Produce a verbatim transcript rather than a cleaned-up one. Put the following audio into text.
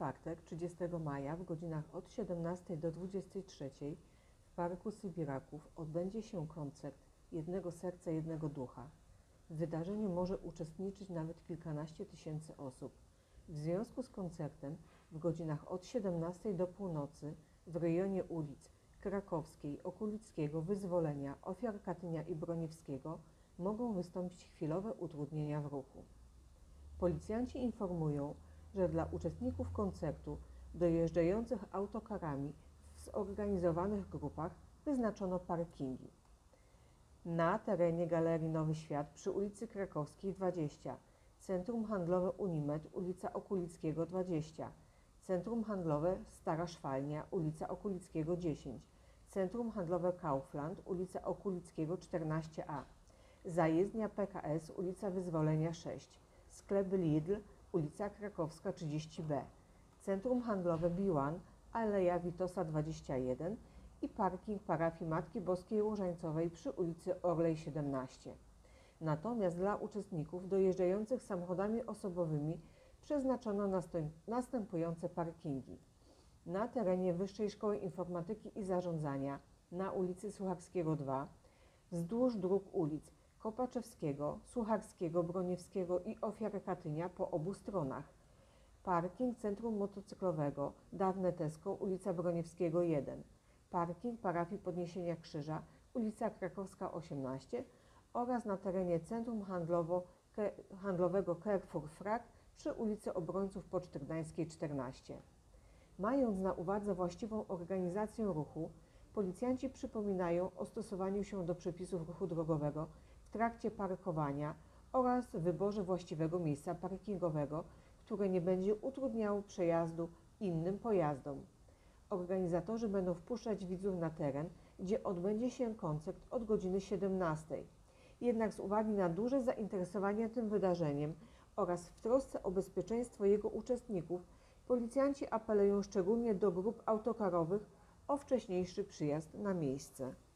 czwartek, trzydziestego maja w godzinach od siedemnastej do dwudziestej trzeciej w Parku Sybiraków odbędzie się koncert Jednego Serca, Jednego Ducha. W wydarzeniu może uczestniczyć nawet kilkanaście tysięcy osób. W związku z koncertem w godzinach od siedemnastej do północy w rejonie ulic Krakowskiej, Okulickiego, Wyzwolenia, Ofiar Katynia i Broniewskiego mogą wystąpić chwilowe utrudnienia w ruchu. Policjanci informują, że dla uczestników koncertu dojeżdżających autokarami w zorganizowanych grupach wyznaczono parkingi. Na terenie Galerii Nowy Świat przy ulicy Krakowskiej dwadzieścia, Centrum Handlowe Unimed, ulica Okulickiego dwadzieścia, Centrum Handlowe Stara Szwalnia, ulica Okulickiego dziesięć, Centrum Handlowe Kaufland, ulica Okulickiego czternaście a, Zajezdnia P K S, ulica Wyzwolenia sześć, Sklep Lidl, ulica Krakowska trzydzieści b, Centrum Handlowe Biłan, Aleja Witosa dwadzieścia jeden i parking parafii Matki Boskiej Różańcowej przy ulicy Orlej siedemnaście. Natomiast dla uczestników dojeżdżających samochodami osobowymi przeznaczono następujące parkingi. Na terenie Wyższej Szkoły Informatyki i Zarządzania na ulicy Sucharskiego dwa, wzdłuż dróg ulic Kopaczewskiego, Sucharskiego, Broniewskiego i Ofiar Katynia po obu stronach. Parking Centrum Motocyklowego, dawne Tesco, ulica Broniewskiego jeden. Parking parafii Podniesienia Krzyża, ulica Krakowska osiemnaście oraz na terenie Centrum Handlowo, ke, Handlowego Carrefour Frak przy ulicy Obrońców Poczty Gdańskiej czternaście. Mając na uwadze właściwą organizację ruchu, policjanci przypominają o stosowaniu się do przepisów ruchu drogowego w trakcie parkowania oraz wyborze właściwego miejsca parkingowego, które nie będzie utrudniało przejazdu innym pojazdom. Organizatorzy będą wpuszczać widzów na teren, gdzie odbędzie się koncert od godziny siedemnastej. Jednak z uwagi na duże zainteresowanie tym wydarzeniem oraz w trosce o bezpieczeństwo jego uczestników, policjanci apelują szczególnie do grup autokarowych o wcześniejszy przyjazd na miejsce.